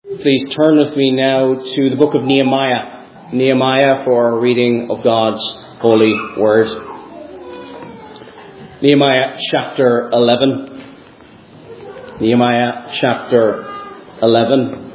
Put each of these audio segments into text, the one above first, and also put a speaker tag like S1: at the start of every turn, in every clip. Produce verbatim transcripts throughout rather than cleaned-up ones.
S1: Please turn with me now to the book of Nehemiah. Nehemiah for our reading of God's holy word. Nehemiah chapter eleven. Nehemiah chapter eleven.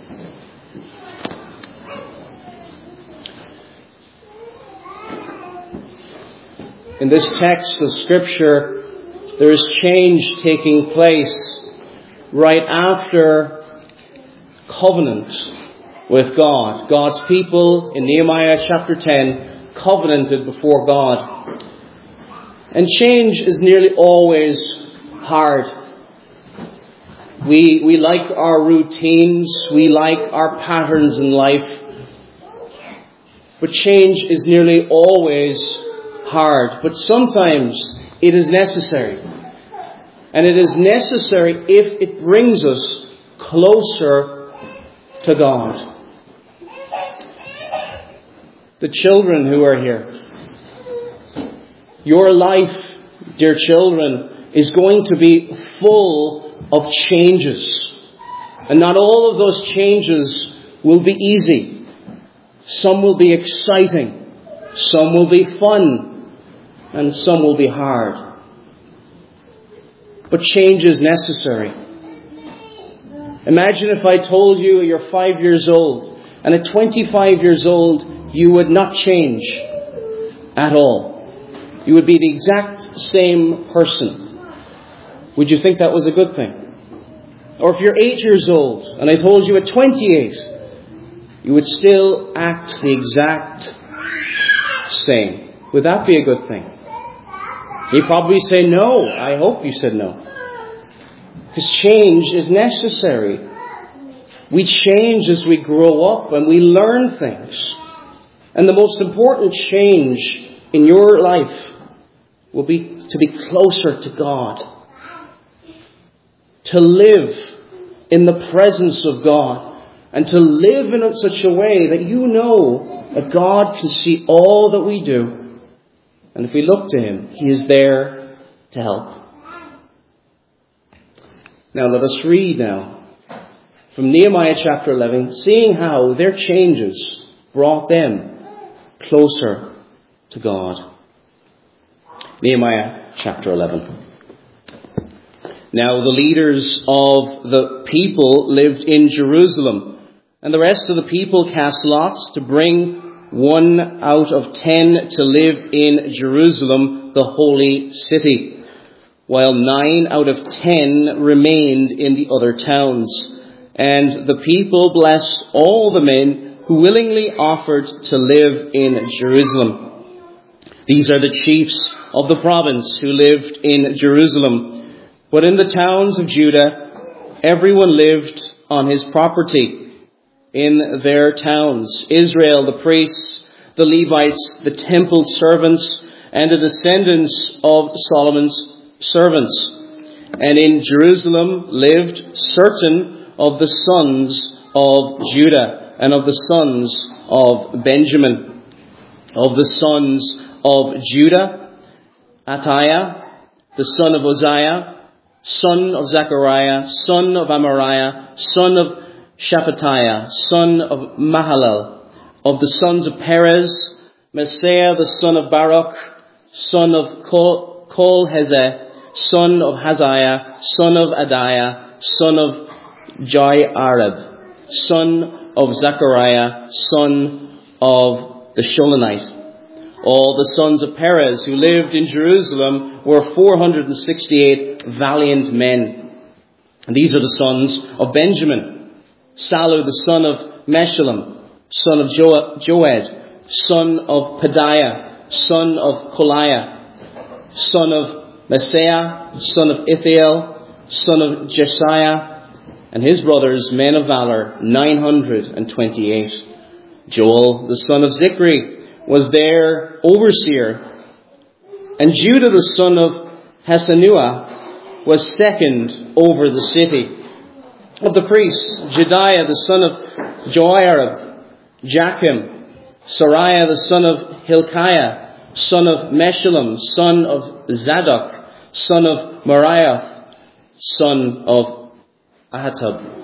S1: In this text of Scripture, there is change taking place right after covenant with God. God's people in Nehemiah chapter ten covenanted before God. And change is nearly always hard. We, we like our routines, we like our patterns in life, but change is nearly always hard. But sometimes it is necessary. And it is necessary if it brings us closer to God. The children who are here, your life, dear children, is going to be full of changes. And not all of those changes will be easy. Some will be exciting. Some will be fun. And some will be hard. But change is necessary. Imagine if I told you you're five years old, and at twenty-five years old, you would not change at all. You would be the exact same person. Would you think that was a good thing? Or if you're eight years old, and I told you at twenty-eight, you would still act the exact same. Would that be a good thing? You'd probably say no. I hope you said no. Because change is necessary. We change as we grow up and we learn things. And the most important change in your life will be to be closer to God. To live in the presence of God. And to live in such a way that you know that God can see all that we do. And if we look to Him, He is there to help. Now let us read now from Nehemiah chapter eleven, seeing how their changes brought them closer to God. Nehemiah chapter eleven. Now the leaders of the people lived in Jerusalem, and the rest of the people cast lots to bring one out of ten to live in Jerusalem, the holy city, while nine out of ten remained in the other towns. And the people blessed all the men who willingly offered to live in Jerusalem. These are the chiefs of the province who lived in Jerusalem. But in the towns of Judah, everyone lived on his property in their towns. Israel, the priests, the Levites, the temple servants, and the descendants of Solomon's servants. And in Jerusalem lived certain of the sons of Judah and of the sons of Benjamin. Of the sons of Judah, Attiah, the son of Uzziah, son of Zechariah, son of Amariah, son of Shephatiah, son of Mahalalel. Of the sons of Perez, Messiah, the son of Baruch, son of Kol-Hezeh, son of Haziah, son of Adiah, son of Joiarib, son of Zechariah, son of the Shulonite. All the sons of Perez who lived in Jerusalem were four hundred sixty-eight valiant men. And these are the sons of Benjamin. Salu, the son of Meshullam, son of jo- Joed, son of Pedaiah, son of Koliah, son of Messiah, son of Ithiel, son of Jesiah, and his brothers, men of valor, nine hundred twenty-eight. Joel, the son of Zichri, was their overseer. And Judah, the son of Hasenuah, was second over the city. Of the priests, Jediah, the son of Joiarib, Jachim, Sariah, the son of Hilkiah, son of Meshullam, son of Zadok, son of Moriah, son of Ahitub,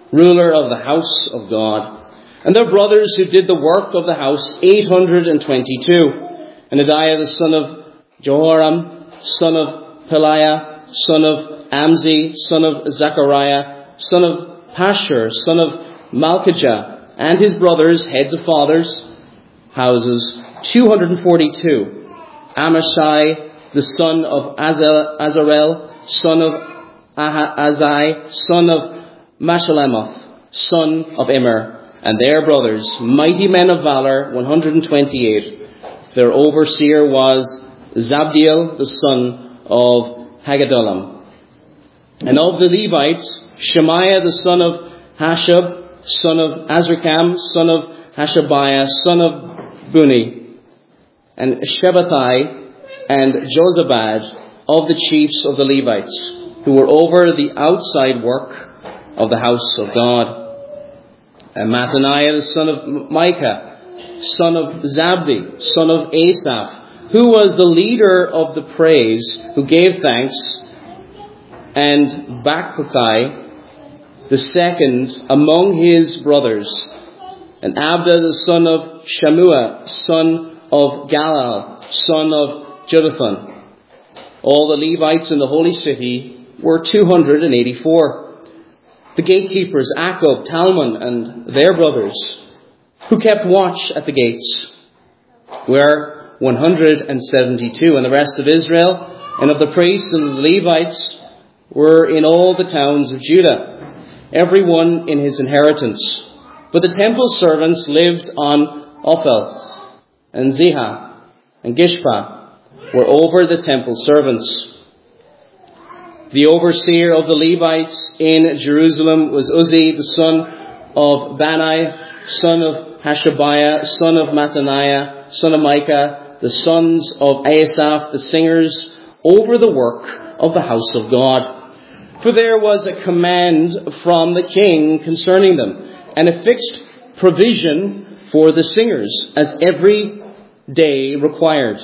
S1: ruler of the house of God. And their brothers who did the work of the house, eight hundred twenty-two. And Adaiah the son of Jehoram, son of Peliah, son of Amzi, son of Zechariah, son of Pashur, son of Malchijah, and his brothers, heads of fathers' houses, two hundred forty-two. Amashai, the son of Azarel, son of Azai, son of Mashalemoth, son of Immer, and their brothers, mighty men of valor, one hundred twenty-eight. Their overseer was Zabdiel, the son of Haggadolam. And of the Levites, Shemaiah, the son of Hashab, son of Azrikam, son of Hashabiah, son of Buni, and Shabbatai, and Jozabad, of the chiefs of the Levites, who were over the outside work of the house of God. And Mattaniah, the son of Micah, son of Zabdi, son of Asaph, who was the leader of the praise, who gave thanks, and Bakbukai, the second among his brothers, and Abda, the son of Shammua, son of Galal, son of Jeduthun. All the Levites in the holy city were two hundred eighty-four. The gatekeepers, Akub, Talmon, and their brothers, who kept watch at the gates, were one hundred seventy-two. And the rest of Israel and of the priests and the Levites were in all the towns of Judah, every one in his inheritance. But the temple servants lived on Ophel, and Ziha, and Gishpa, were over the temple servants. The overseer of the Levites in Jerusalem was Uzzi, the son of Bani, son of Hashabiah, son of Mattaniah, son of Micah, the sons of Asaph, the singers, over the work of the house of God. For there was a command from the king concerning them, and a fixed provision for the singers, as every day required.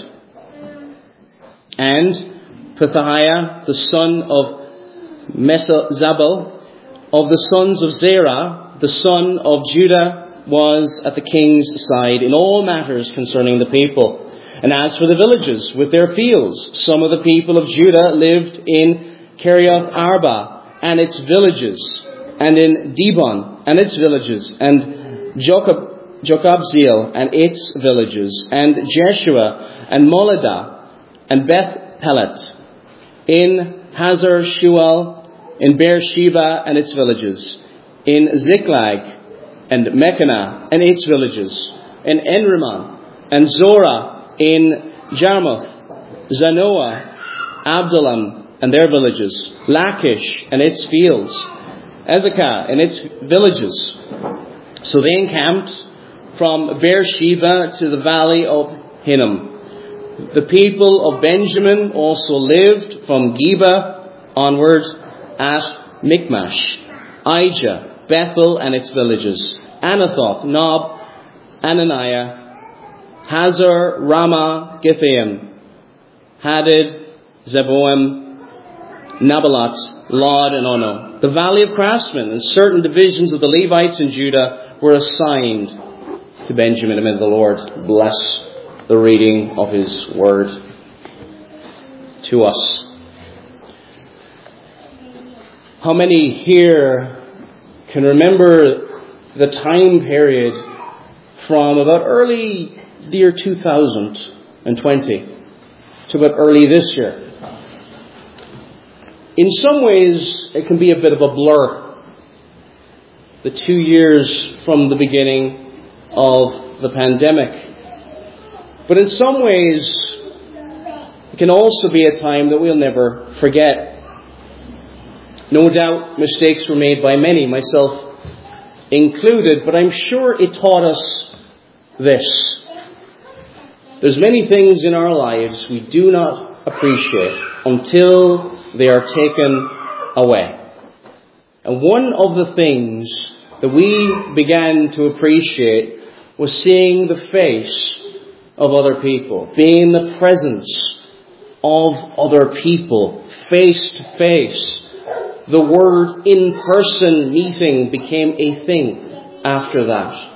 S1: And Pethahiah, the son of Mesazabel, of the sons of Zerah, the son of Judah, was at the king's side in all matters concerning the people. And as for the villages with their fields, some of the people of Judah lived in Kiriath Arba and its villages, and in Dibon and its villages, and Jochab, Jokabzeel and its villages, and Jeshua and Moladah and Beth Pelet, in Hazar Shual, in Beersheba and its villages, in Ziklag and Mechana and its villages, in Enriman and Zorah, in Jarmuth, Zanoah, Abdullam and their villages, Lachish and its fields, Ezekah and its villages. So they encamped from Beersheba to the valley of Hinnom. The people of Benjamin also lived from Geba onwards at Michmash, Ijah, Bethel and its villages, Anathoth, Nob, Ananiah, Hazar, Ramah, Githaim, Hadid, Zeboim, Nabalot, Lod, and Ono. The valley of craftsmen and certain divisions of the Levites in Judah were assigned to Benjamin. And may the Lord bless the reading of his word to us. How many here can remember the time period from about early the year two thousand twenty to about early this year? In some ways, it can be a bit of a blur. The two years from the beginning of the pandemic. But in some ways, it can also be a time that we'll never forget. No doubt mistakes were made by many, myself included, but I'm sure it taught us this. There's many things in our lives we do not appreciate until they are taken away. And one of the things that we began to appreciate was seeing the face of other people, being in the presence of other people, face to face, the word in-person meeting became a thing after that.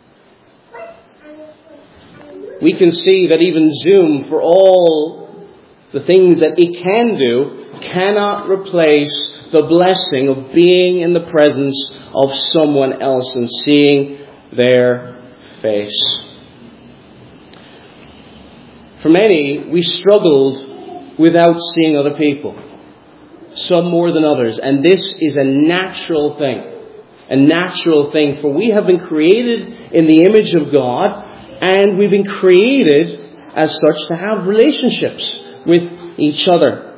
S1: We can see that even Zoom, for all the things that it can do, cannot replace the blessing of being in the presence of someone else and seeing their face. For many, we struggled without seeing other people, some more than others, and this is a natural thing, a natural thing, for we have been created in the image of God, and we've been created as such to have relationships with each other.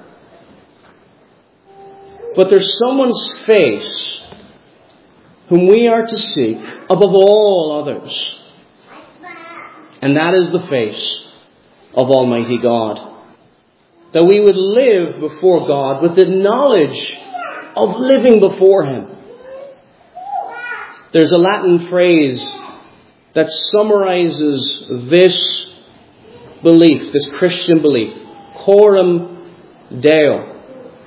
S1: But there's someone's face whom we are to seek above all others. And that is the face of Almighty God. That we would live before God with the knowledge of living before Him. There's a Latin phrase that summarizes this belief, this Christian belief. Coram Deo.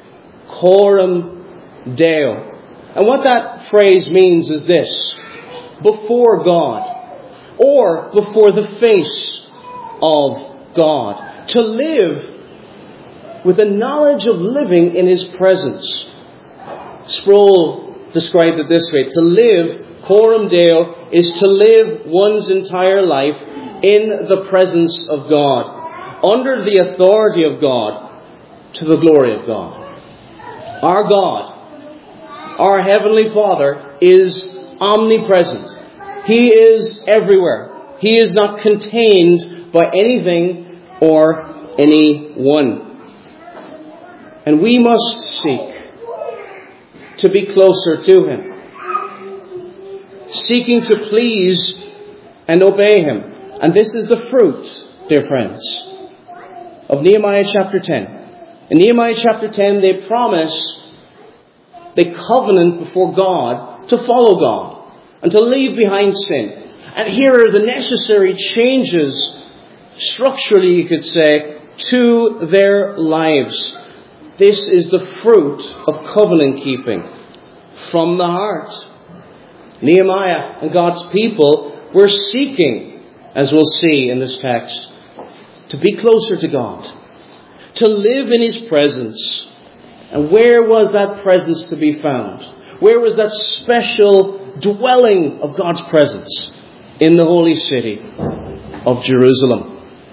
S1: Coram Deo. And what that phrase means is this: before God, or before the face of God. To live with the knowledge of living in His presence. Sproul described it this way: to live, coram Deo, is to live one's entire life in the presence of God, under the authority of God, to the glory of God. Our God, our Heavenly Father, is omnipresent. He is everywhere. He is not contained by anything or anyone. And we must seek to be closer to Him, seeking to please and obey Him. And this is the fruit, dear friends, of Nehemiah chapter ten. In Nehemiah chapter ten, they promise, they covenant before God to follow God and to leave behind sin. And here are the necessary changes, structurally you could say, to their lives. This is the fruit of covenant keeping from the heart. Nehemiah and God's people were seeking, as we'll see in this text, to be closer to God, to live in His presence. And where was that presence to be found? Where was that special dwelling of God's presence? In the holy city of Jerusalem.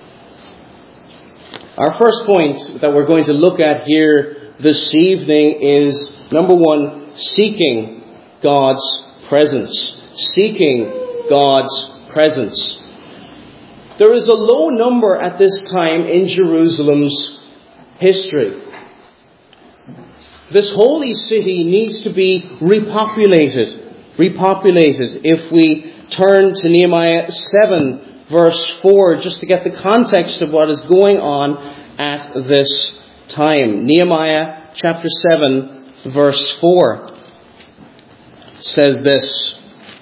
S1: Our first point that we're going to look at here this evening is, number one, seeking God's presence. Seeking God's presence. There is a low number at this time in Jerusalem's history. This holy city needs to be repopulated. Repopulated. If we turn to Nehemiah seven, verse four, just to get the context of what is going on at this time. Nehemiah chapter seven, verse four says this: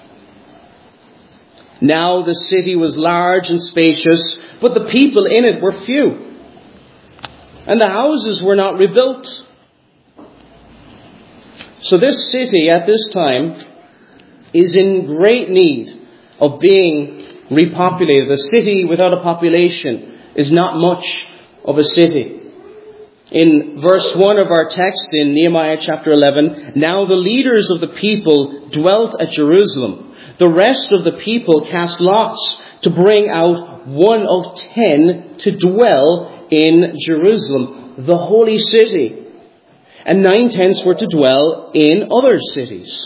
S1: Now the city was large and spacious, but the people in it were few, and the houses were not rebuilt. So this city at this time is in great need of being repopulated. A city without a population is not much of a city. In verse one of our text in Nehemiah chapter eleven, now the leaders of the people dwelt at Jerusalem. The rest of the people cast lots to bring out one of ten to dwell in Jerusalem, the holy city. And nine-tenths were to dwell in other cities.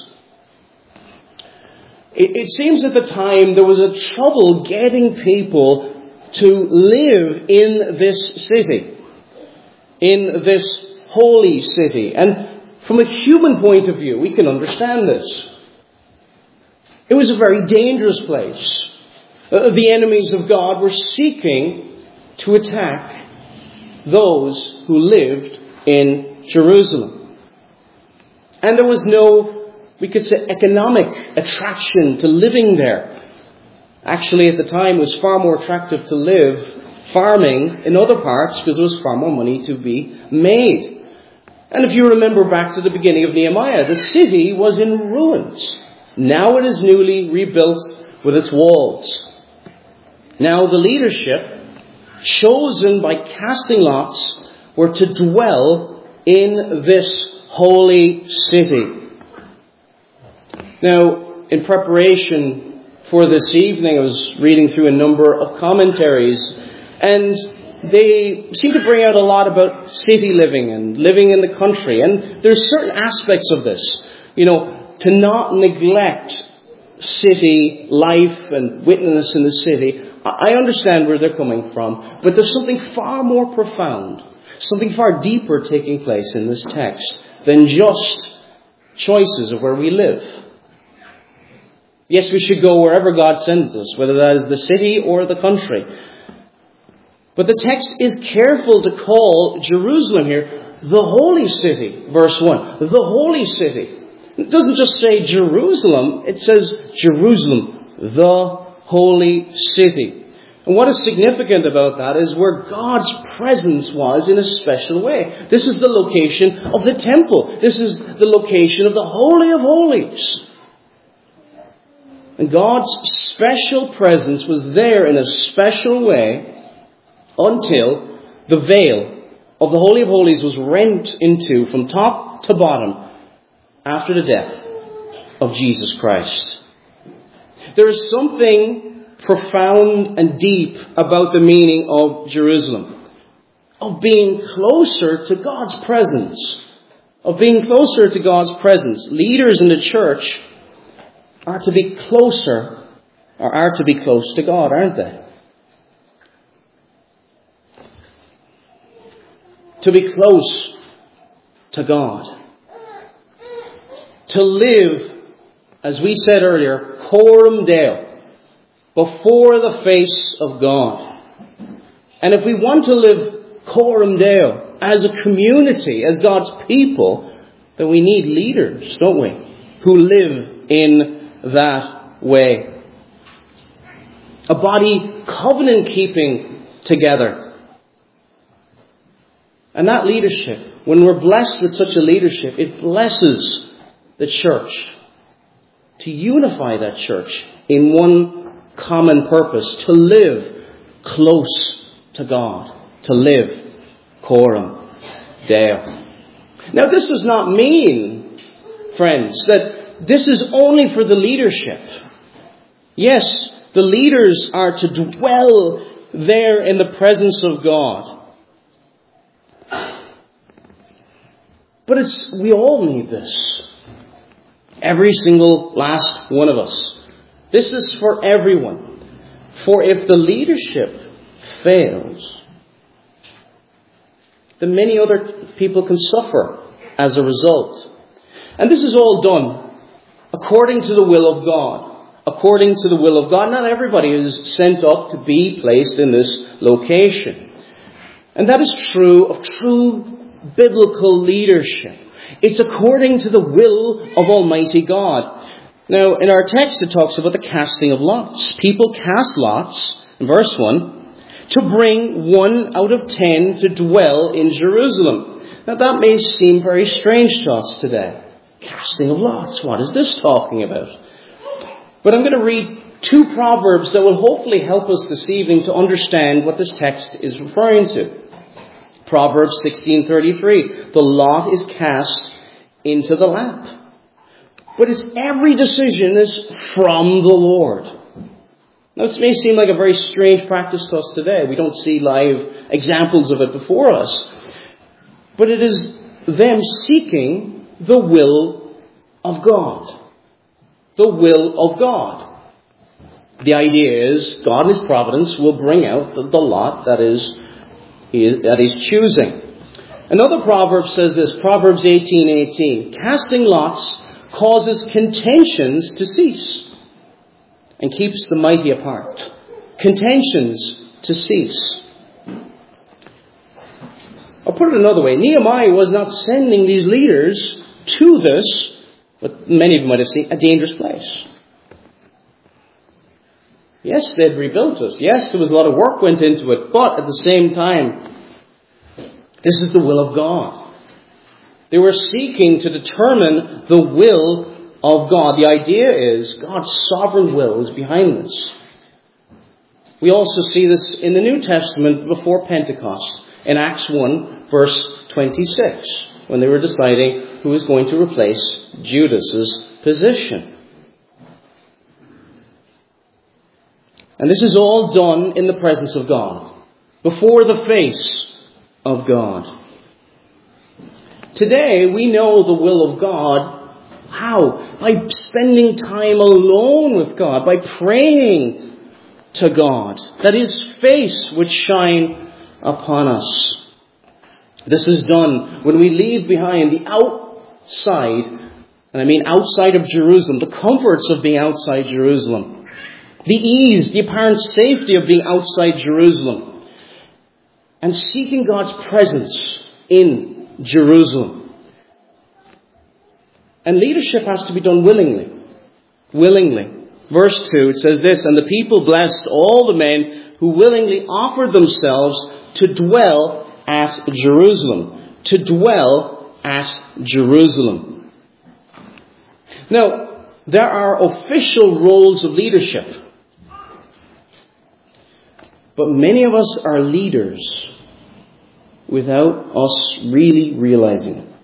S1: It, it seems at the time there was a trouble getting people to live in this city, in this holy city. And from a human point of view, we can understand this. It was a very dangerous place. Uh, the enemies of God were seeking to attack those who lived in Jerusalem. And there was no, we could say, economic attraction to living there. Actually, at the time, it was far more attractive to live farming in other parts because there was far more money to be made. And if you remember back to the beginning of Nehemiah, the city was in ruins. Now it is newly rebuilt with its walls. Now the leadership, chosen by casting lots, were to dwell in this holy city. Now, in preparation for this evening, I was reading through a number of commentaries, and they seem to bring out a lot about city living and living in the country. And there's certain aspects of this, you know, to not neglect city life and witness in the city. I understand where they're coming from, but there's something far more profound, something far deeper taking place in this text than just choices of where we live. Yes, we should go wherever God sends us, whether that is the city or the country. But the text is careful to call Jerusalem here the holy city, verse one. The holy city. It doesn't just say Jerusalem, it says Jerusalem, the holy city. And what is significant about that is where God's presence was in a special way. This is the location of the temple. This is the location of the Holy of Holies. And God's special presence was there in a special way until the veil of the Holy of Holies was rent into from top to bottom after the death of Jesus Christ. There is something profound and deep about the meaning of Jerusalem, of being closer to God's presence, of being closer to God's presence. Leaders in the church are to be closer, or are to be close to God, aren't they? To be close to God. To live, as we said earlier, coram Deo, before the face of God. And if we want to live coram Deo as a community, as God's people, then we need leaders, don't we? Who live in that way. A body covenant keeping together. And that leadership, when we're blessed with such a leadership, it blesses the church. To unify that church in one common purpose. To live close to God. To live coram Deo. Now this does not mean, friends, that this is only for the leadership. Yes, the leaders are to dwell there in the presence of God. But it's we all need this. Every single last one of us. This is for everyone. For if the leadership fails, then many other people can suffer as a result. And this is all done according to the will of God. According to the will of God. Not everybody is sent up to be placed in this location. And that is true of true biblical leadership. It's according to the will of Almighty God. Now, in our text it talks about the casting of lots. People cast lots, in verse one, to bring one out of ten to dwell in Jerusalem. Now that may seem very strange to us today. Casting of lots. What is this talking about? But I'm going to read two proverbs that will hopefully help us this evening to understand what this text is referring to. Proverbs sixteen thirty-three. The lot is cast into the lap. But it's every decision is from the Lord. Now this may seem like a very strange practice to us today. We don't see live examples of it before us. But it is them seeking the will of God. The will of God. The idea is God in His providence will bring out the, the lot that is, that He's choosing. Another proverb says this, Proverbs eighteen eighteen. Casting lots causes contentions to cease and keeps the mighty apart. Contentions to cease. I'll put it another way. Nehemiah was not sending these leaders to this, what many of you might have seen, a dangerous place. Yes, they'd rebuilt it. Yes, there was a lot of work went into it. But at the same time, this is the will of God. They were seeking to determine the will of God. The idea is God's sovereign will is behind this. We also see this in the New Testament before Pentecost, in Acts one, verse twenty-six, when they were deciding who was going to replace Judas's position. And this is all done in the presence of God, before the face of God. Today, we know the will of God. How? By spending time alone with God, by praying to God, that His face would shine upon us. This is done when we leave behind the outside, and I mean outside of Jerusalem, the comforts of being outside Jerusalem, the ease, the apparent safety of being outside Jerusalem, and seeking God's presence in Jerusalem. And leadership has to be done willingly. Willingly. Verse two, it says this, "And the people blessed all the men who willingly offered themselves to dwell at Jerusalem." To dwell at Jerusalem. Now, there are official roles of leadership. But many of us are leaders without us really realizing it.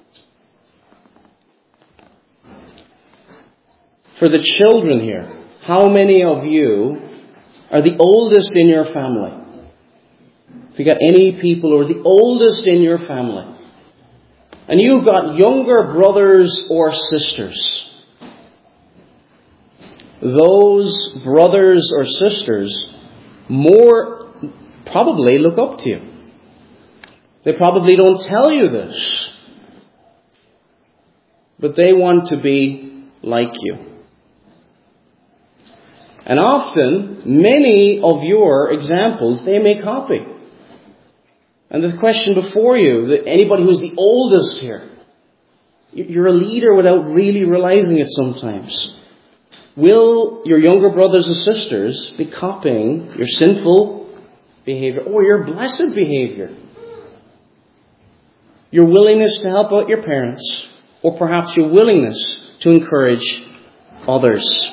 S1: For the children here, how many of you are the oldest in your family? If you got any people who are the oldest in your family, and you've got younger brothers or sisters, those brothers or sisters more probably look up to you. They probably don't tell you this, but they want to be like you. And often, many of your examples, they may copy. And the question before you, that anybody who's the oldest here, you're a leader without really realizing it sometimes. Will your younger brothers and sisters be copying your sinful behavior or your blessed behavior? Your willingness to help out your parents, or perhaps your willingness to encourage others.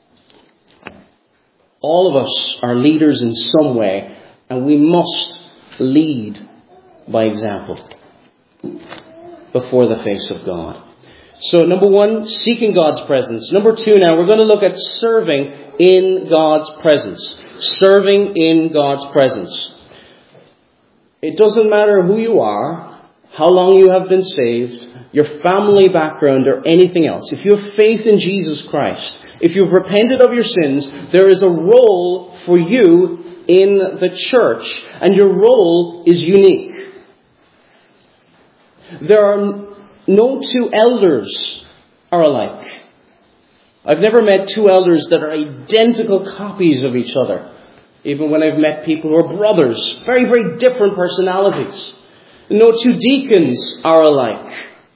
S1: All of us are leaders in some way, and we must lead by example before the face of God. So number one, seeking God's presence. Number two now, we're going to look at serving in God's presence. Serving in God's presence. It doesn't matter who you are, how long you have been saved, your family background, or anything else. If you have faith in Jesus Christ, if you've repented of your sins, there is a role for you in the church, and your role is unique. There are no two elders are alike. I've never met two elders that are identical copies of each other. Even when I've met people who are brothers, very, very different personalities. No two deacons are alike.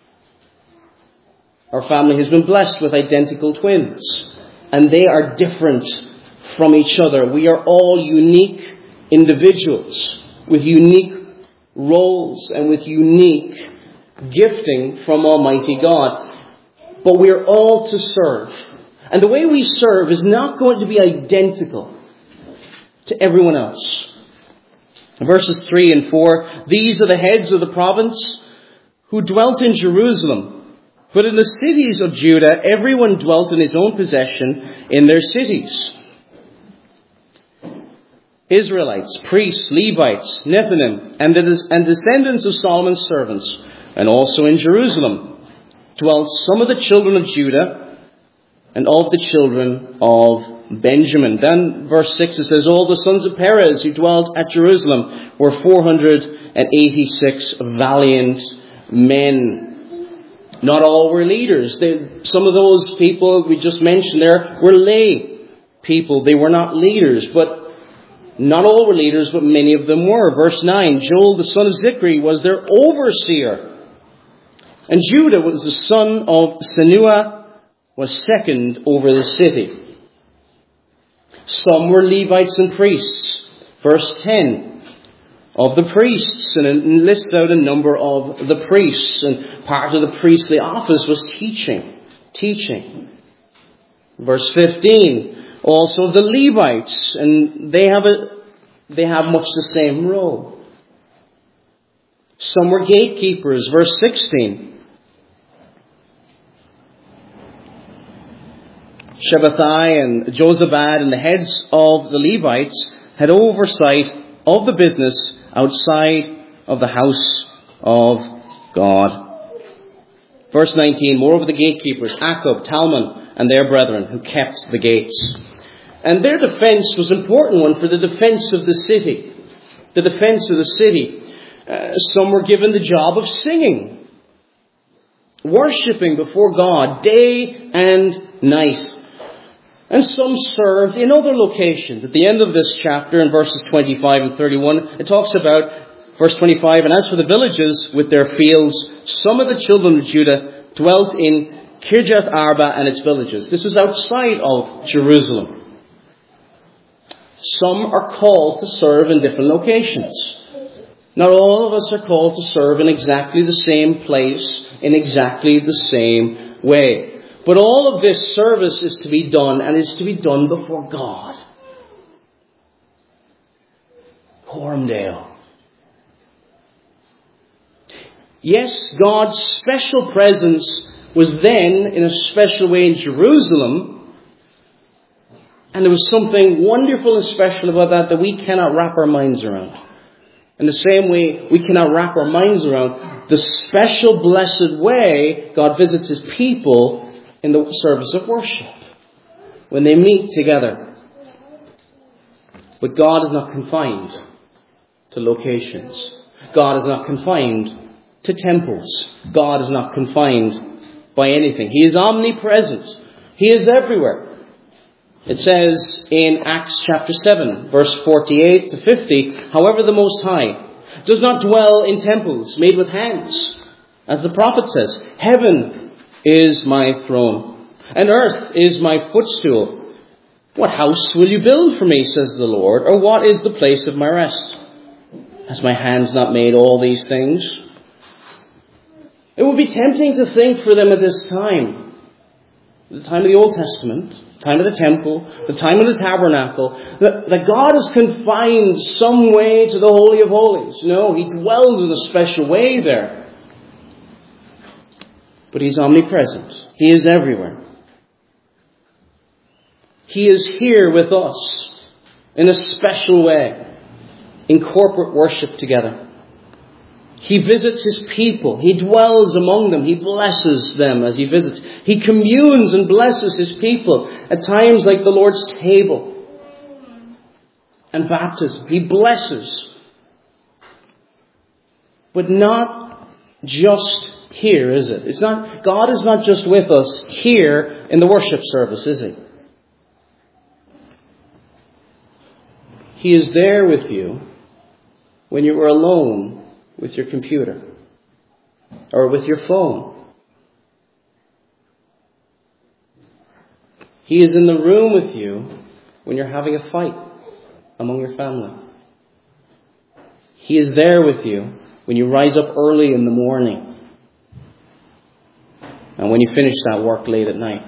S1: Our family has been blessed with identical twins, and they are different from each other. We are all unique individuals with unique roles and with unique gifting from Almighty God. But we are all to serve. And the way we serve is not going to be identical to everyone else. Verses three and four, "These are the heads of the province who dwelt in Jerusalem. But in the cities of Judah, everyone dwelt in his own possession in their cities. Israelites, priests, Levites, Nethinim, and the and descendants of Solomon's servants, and also in Jerusalem, dwelt some of the children of Judah and of the children of Benjamin." Then verse six, it says, "All the sons of Perez who dwelt at Jerusalem were four hundred eighty-six valiant men." Not all were leaders. They, some of those people we just mentioned there were lay people. They were not leaders, but not all were leaders, but many of them were. Verse nine, "Joel the son of Zichri was their overseer. And Judah was the son of Senua, was second over the city." Some were Levites and priests. Verse ten, of the priests, and it lists out a number of the priests, and part of the priestly office was teaching. Teaching. Verse fifteen, also the Levites, and they have a they have much the same role. Some were gatekeepers. Verse sixteen. Shabbatai and Jozabad and the heads of the Levites had oversight of the business outside of the house of God. Verse nineteen, moreover the gatekeepers, Akub, Talmon, and their brethren, who kept the gates. And their defense was an important one for the defense of the city. The defense of the city. Uh, some were given the job of singing, worshipping before God day and night. And some served in other locations. At the end of this chapter, in verses twenty-five and thirty-one, it talks about, verse twenty-five, and as for the villages with their fields, some of the children of Judah dwelt in Kirjath Arba and its villages. This was outside of Jerusalem. Some are called to serve in different locations. Not all of us are called to serve in exactly the same place, in exactly the same way. But all of this service is to be done, and is to be done before God. Cormdale. Yes, God's special presence was then in a special way in Jerusalem. And there was something wonderful and special about that that we cannot wrap our minds around. In the same way, we cannot wrap our minds around the special, blessed way God visits His people in the service of worship, when they meet together. But God is not confined to locations. God is not confined to temples. God is not confined by anything. He is omnipresent. He is everywhere. It says in Acts chapter seven, verse forty-eight to fifty, however the Most High does not dwell in temples made with hands. As the prophet says, heaven is my throne, and earth is my footstool. What house will you build for me, says the Lord, or what is the place of my rest? Has my hands not made all these things? It would be tempting to think for them at this time, the time of the Old Testament, the time of the temple, the time of the tabernacle, that, that God is confined some way to the Holy of Holies. No, He dwells in a special way there. But He's omnipresent. He is everywhere. He is here with us in a special way, in corporate worship together. He visits His people. He dwells among them. He blesses them as He visits. He communes and blesses His people at times like the Lord's table and baptism. He blesses. But not just here, is it? It's not, God is not just with us here in the worship service, is He? He is there with you when you are alone with your computer or with your phone. He is in the room with you when you're having a fight among your family. He is there with you when you rise up early in the morning and when you finish that work late at night.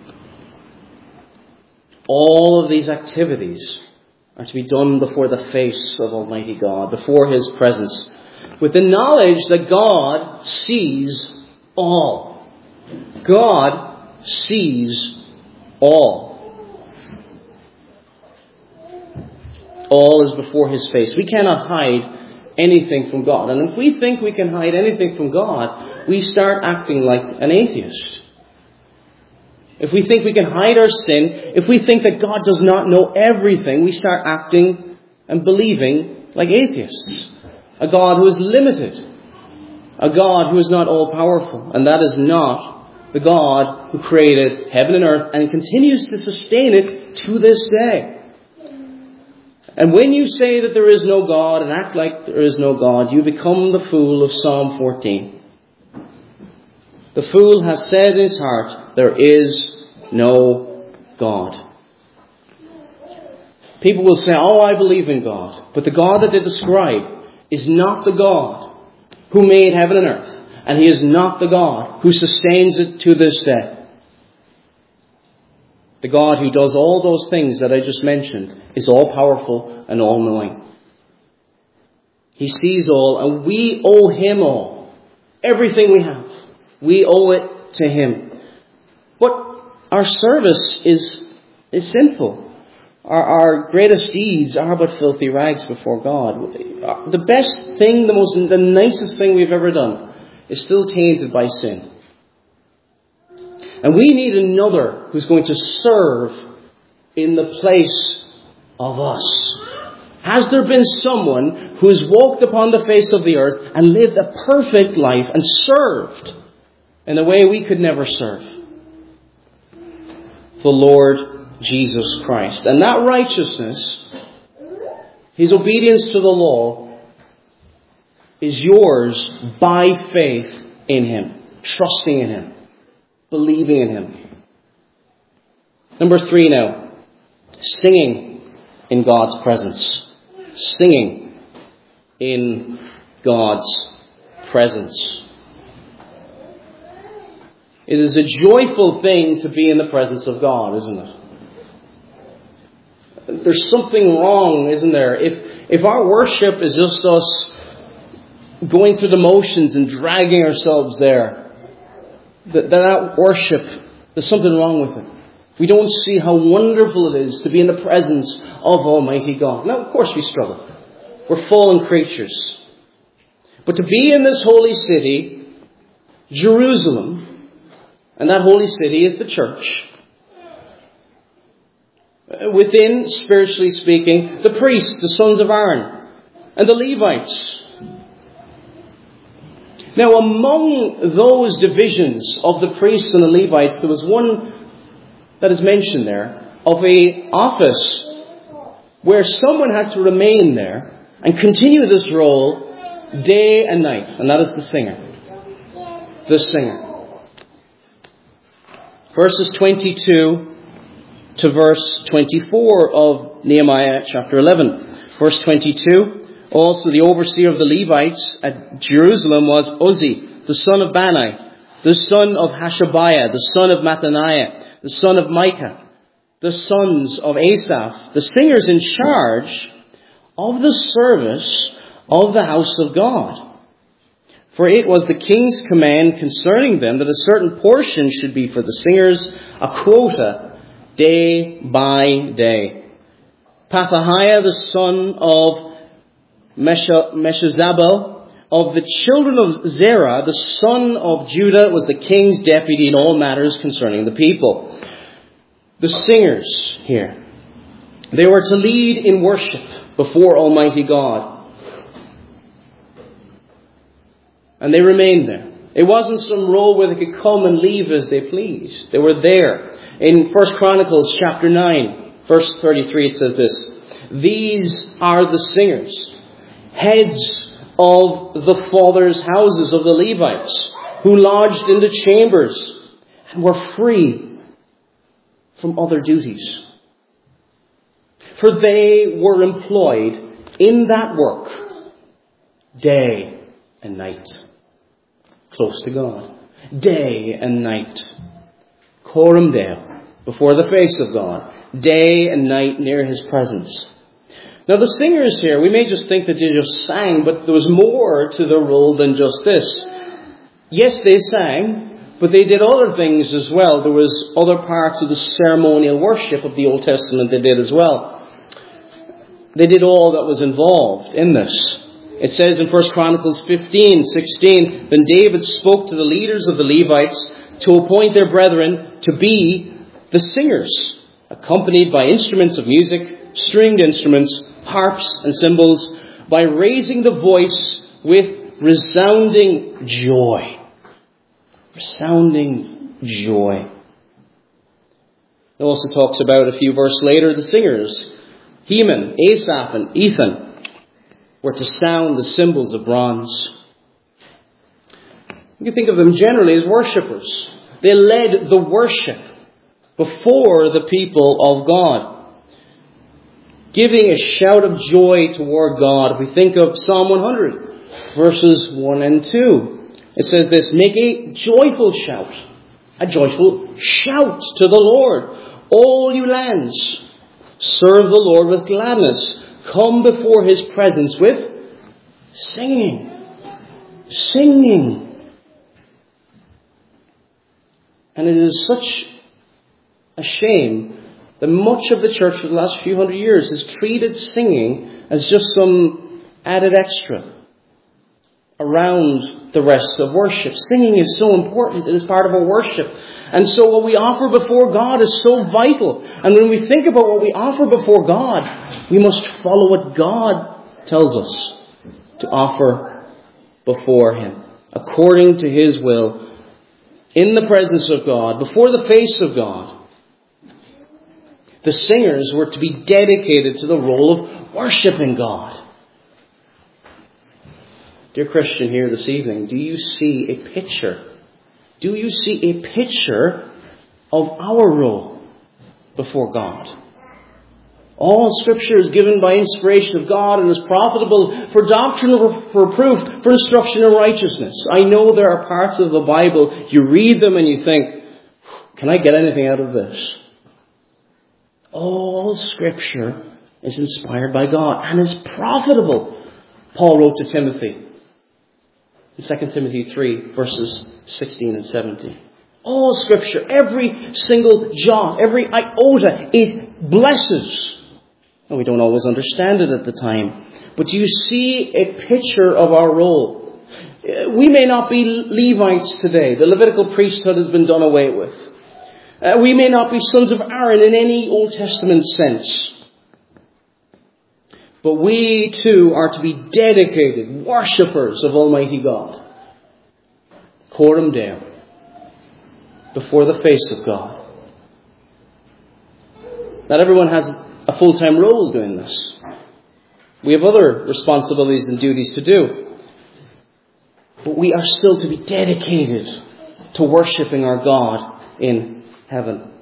S1: All of these activities are to be done before the face of Almighty God, before His presence, with the knowledge that God sees all. God sees all. All is before His face. We cannot hide anything from God. And if we think we can hide anything from God, we start acting like an atheist. If we think we can hide our sin, if we think that God does not know everything, we start acting and believing like atheists. A God who is limited. A God who is not all-powerful. And that is not the God who created heaven and earth and continues to sustain it to this day. And when you say that there is no God and act like there is no God, you become the fool of Psalm fourteen. The fool has said in his heart, there is no God. People will say, oh, I believe in God. But the God that they describe is not the God who made heaven and earth. And He is not the God who sustains it to this day. The God who does all those things that I just mentioned is all-powerful and all-knowing. He sees all, and we owe Him all. Everything we have, we owe it to Him. But our service is, is sinful. Our, our greatest deeds are but filthy rags before God. The best thing, the most, the nicest thing we've ever done is still tainted by sin. And we need another who's going to serve in the place of us. Has there been someone who has walked upon the face of the earth and lived a perfect life and served in a way we could never serve? The Lord Jesus Christ. And that righteousness, His obedience to the law, is yours by faith in Him, trusting in Him, believing in Him. Number three now, singing in God's presence. Singing in God's presence. It is a joyful thing to be in the presence of God, isn't it? There's something wrong, isn't there? If if our worship is just us going through the motions and dragging ourselves there, that, that worship, there's something wrong with it. We don't see how wonderful it is to be in the presence of Almighty God. Now, of course we struggle. We're fallen creatures. But to be in this holy city, Jerusalem, and that holy city is the church. Within, spiritually speaking, the priests, the sons of Aaron, and the Levites. Now, among those divisions of the priests and the Levites, there was one that is mentioned there, of a office where someone had to remain there and continue this role day and night. And that is the singer. The singer. Verses twenty-two to verse twenty-four of Nehemiah chapter eleven. Verse twenty-two, also the overseer of the Levites at Jerusalem was Uzzi, the son of Bani, the son of Hashabiah, the son of Mattaniah, the son of Micah, the sons of Asaph, the singers in charge of the service of the house of God. For it was the king's command concerning them that a certain portion should be for the singers, a quota, day by day. Pethahiah, the son of Meshezabel, of the children of Zerah, the son of Judah, was the king's deputy in all matters concerning the people. The singers here, they were to lead in worship before Almighty God. And they remained there. It wasn't some role where they could come and leave as they pleased. They were there. In First Chronicles chapter nine, verse thirty-three, it says this: These are the singers, heads of the fathers' houses of the Levites, who lodged in the chambers and were free from other duties. For they were employed in that work day and night, close to God, day and night, coram Deo, before the face of God, day and night near His presence. Now the singers here, we may just think that they just sang, but there was more to the role than just this. Yes, they sang, but they did other things as well. There was other parts of the ceremonial worship of the Old Testament they did as well. They did all that was involved in this. It says in First Chronicles fifteen sixteen, Then David spoke to the leaders of the Levites to appoint their brethren to be the singers, accompanied by instruments of music, stringed instruments, harps and cymbals, by raising the voice with resounding joy. Resounding joy. It also talks about a few verses later, the singers, Heman, Asaph and Ethan, were to sound the cymbals of bronze. You can think of them generally as worshippers. They led the worship before the people of God. giving a shout of joy toward God. If we think of Psalm one hundred, verses one and two, it says this, make a joyful shout, a joyful shout to the Lord, all you lands. Serve the Lord with gladness. Come before his presence with singing. Singing. And it is such a shame that much of the church for the last few hundred years has treated singing as just some added extra around the rest of worship. Singing is so important. It is part of our worship. And so what we offer before God is so vital. And when we think about what we offer before God, we must follow what God tells us to offer before him, according to his will, in the presence of God, before the face of God. The singers were to be dedicated to the role of worshiping God. Dear Christian here this evening, do you see a picture? Do you see a picture of our role before God? All Scripture is given by inspiration of God and is profitable for doctrine, for reproof, for instruction in righteousness. I know there are parts of the Bible, you read them and you think, can I get anything out of this? All Scripture is inspired by God and is profitable. Paul wrote to Timothy in Second Timothy three, verses sixteen and seventeen. All Scripture, every single jot, every iota, it blesses. And we don't always understand it at the time. But you see a picture of our role. We may not be Levites today. The Levitical priesthood has been done away with. Uh, we may not be sons of Aaron in any Old Testament sense. But we too are to be dedicated worshippers of Almighty God. Coram Deo, before the face of God. Not everyone has a full-time role doing this. We have other responsibilities and duties to do. But we are still to be dedicated to worshipping our God in heaven.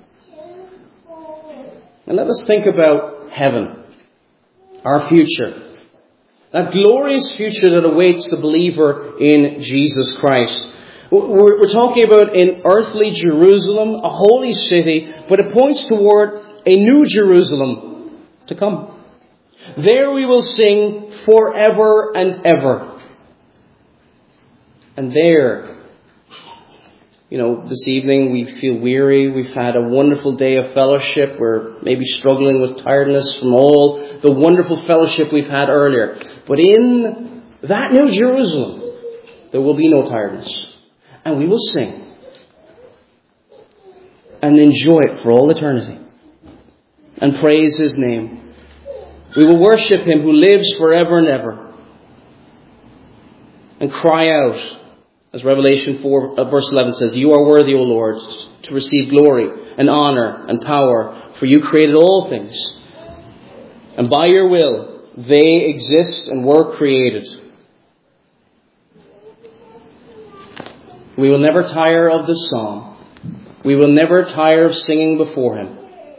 S1: And let us think about heaven, our future. That glorious future that awaits the believer in Jesus Christ. We're, we're talking about an earthly Jerusalem, a holy city, but it points toward a new Jerusalem to come. There we will sing forever and ever. And there, you know, this evening we feel weary. We've had a wonderful day of fellowship. We're maybe struggling with tiredness from all the wonderful fellowship we've had earlier. But in that new Jerusalem, there will be no tiredness. And we will sing and enjoy it for all eternity and praise his name. We will worship him who lives forever and ever and cry out, as Revelation four, verse eleven says, you are worthy, O Lord, to receive glory and honor and power, for you created all things. And by your will, they exist and were created. We will never tire of this song. We will never tire of singing before him.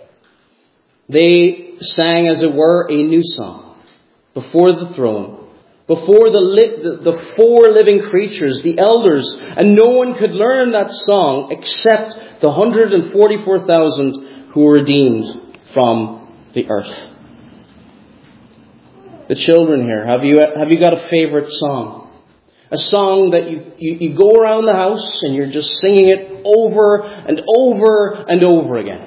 S1: They sang, as it were, a new song before the throne. Before the, li- the, the four living creatures, the elders, and no one could learn that song except the one hundred forty-four thousand who were redeemed from the earth. The children here, have you have you got a favorite song? A song that you, you, you go around the house and you're just singing it over and over and over again.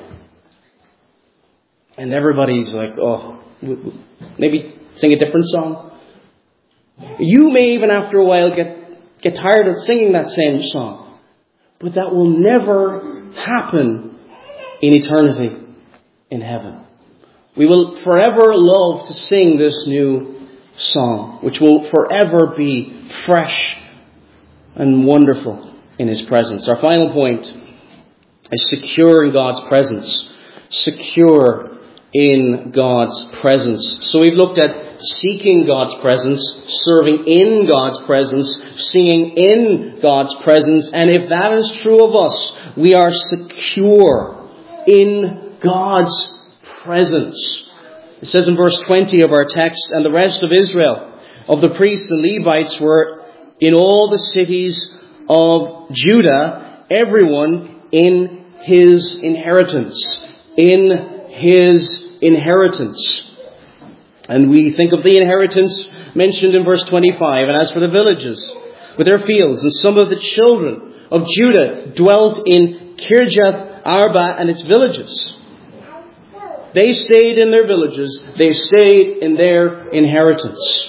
S1: And everybody's like, oh, maybe sing a different song. You may even after a while get, get tired of singing that same song. But that will never happen in eternity in heaven. We will forever love to sing this new song, which will forever be fresh and wonderful in his presence. Our final point is secure in God's presence. Secure in God's presence. So we've looked at seeking God's presence, serving in God's presence, singing in God's presence. And if that is true of us, we are secure in God's presence. It says in verse twenty of our text, "And the rest of Israel, of the priests and Levites, were in all the cities of Judah, everyone in his inheritance." In his inheritance. And we think of the inheritance mentioned in verse twenty-five. "And as for the villages with their fields, and some of the children of Judah dwelt in Kirjath Arba and its villages." They stayed in their villages. They stayed in their inheritance.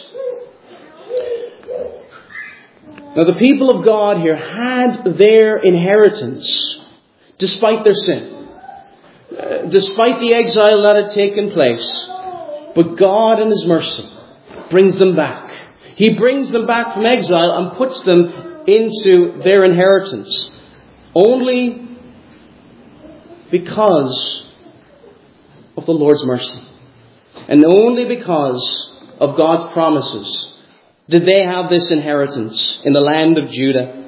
S1: Now the people of God here had their inheritance despite their sin, uh, despite the exile that had taken place. But God in His mercy brings them back. He brings them back from exile and puts them into their inheritance. Only because of the Lord's mercy. And only because of God's promises did they have this inheritance in the land of Judah.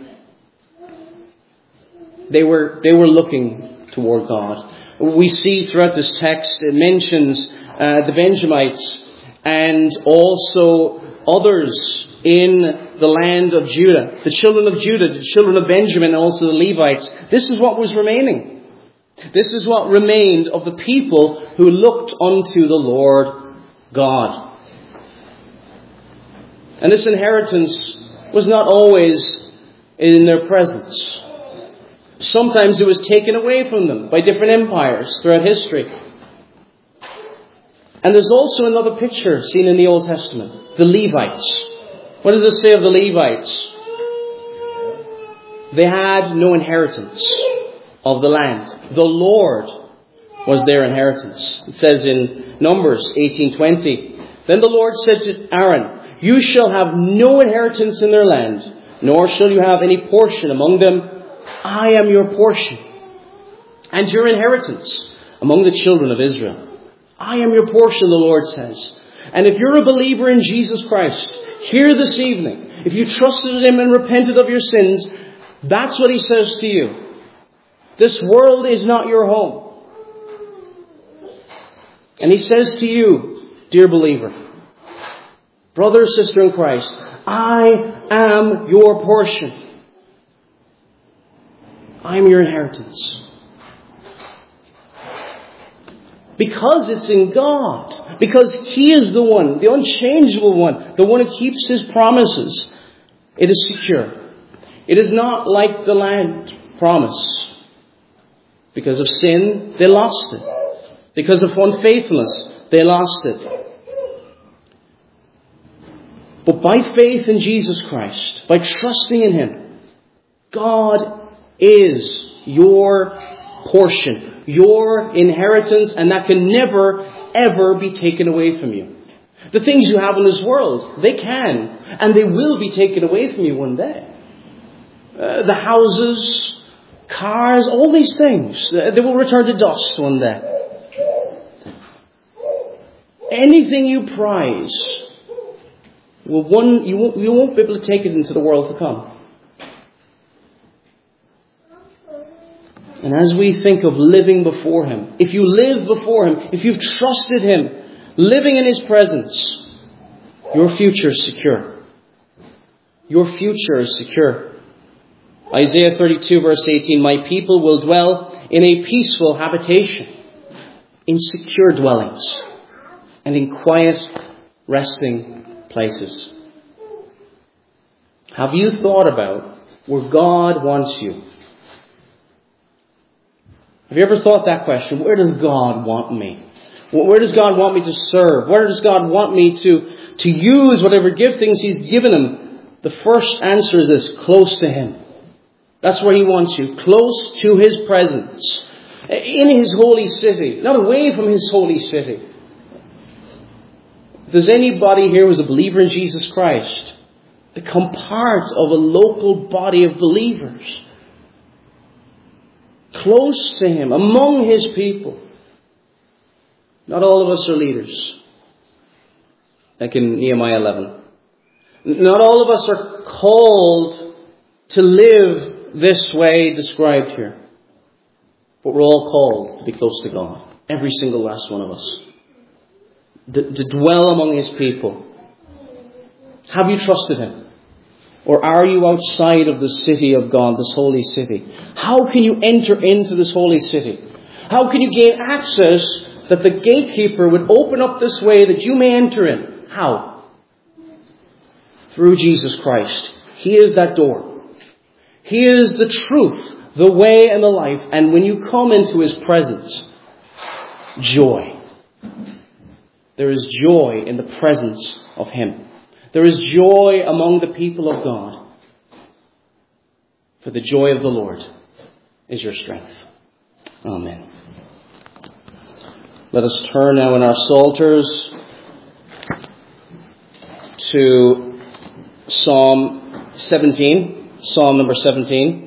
S1: They were, they were looking toward God. We see throughout this text, it mentions uh, the Benjamites and also others in the land of Judah. The children of Judah, the children of Benjamin, and also the Levites. This is what was remaining. This is what remained of the people who looked unto the Lord God. And this inheritance was not always in their presence. Sometimes it was taken away from them by different empires throughout history. And there's also another picture seen in the Old Testament. The Levites. What does it say of the Levites? They had no inheritance of the land. The Lord was their inheritance. It says in Numbers eighteen twenty, "Then the Lord said to Aaron, You shall have no inheritance in their land, nor shall you have any portion among them. I am your portion and your inheritance among the children of Israel." I am your portion, the Lord says. And if you're a believer in Jesus Christ, here this evening, if you trusted in Him and repented of your sins, that's what He says to you. This world is not your home. And He says to you, dear believer, brother or sister in Christ, I am your portion. I am your inheritance. Because it's in God. Because He is the one, the unchangeable one, the one who keeps His promises. It is secure. It is not like the land promise. Because of sin, they lost it. Because of unfaithfulness, they lost it. But by faith in Jesus Christ, by trusting in Him, God is your portion, your inheritance, and that can never, ever be taken away from you. The things you have in this world, they can, and they will be taken away from you one day. Uh, the houses, cars, all these things, uh, they will return to dust one day. Anything you prize, will one you won't, you won't be able to take it into the world to come. And as we think of living before Him, if you live before Him, if you've trusted Him, living in His presence, your future is secure. Your future is secure. Isaiah thirty-two verse eighteen, "My people will dwell in a peaceful habitation, in secure dwellings, and in quiet resting places." Have you thought about where God wants you? Have you ever thought that question? Where does God want me? Where does God want me to serve? Where does God want me to, to use whatever giftings He's given Him? The first answer is this: close to Him. That's where He wants you. Close to His presence. In His holy city. Not away from His holy city. Does anybody here who's a believer in Jesus Christ become part of a local body of believers? Close to Him, among His people. Not all of us are leaders. Like in Nehemiah eleven. Not all of us are called to live this way described here. But we're all called to be close to God. Every single last one of us. to, to dwell among His people? Have you trusted Him? Or are you outside of the city of God, this holy city? How can you enter into this holy city? How can you gain access that the gatekeeper would open up this way that you may enter in? How? Through Jesus Christ. He is that door. He is the truth, the way and the life. And when you come into His presence, joy. There is joy in the presence of Him. There is joy among the people of God. For the joy of the Lord is your strength. Amen. Let us turn now in our psalters to Psalm seventeen. Psalm number seventeen.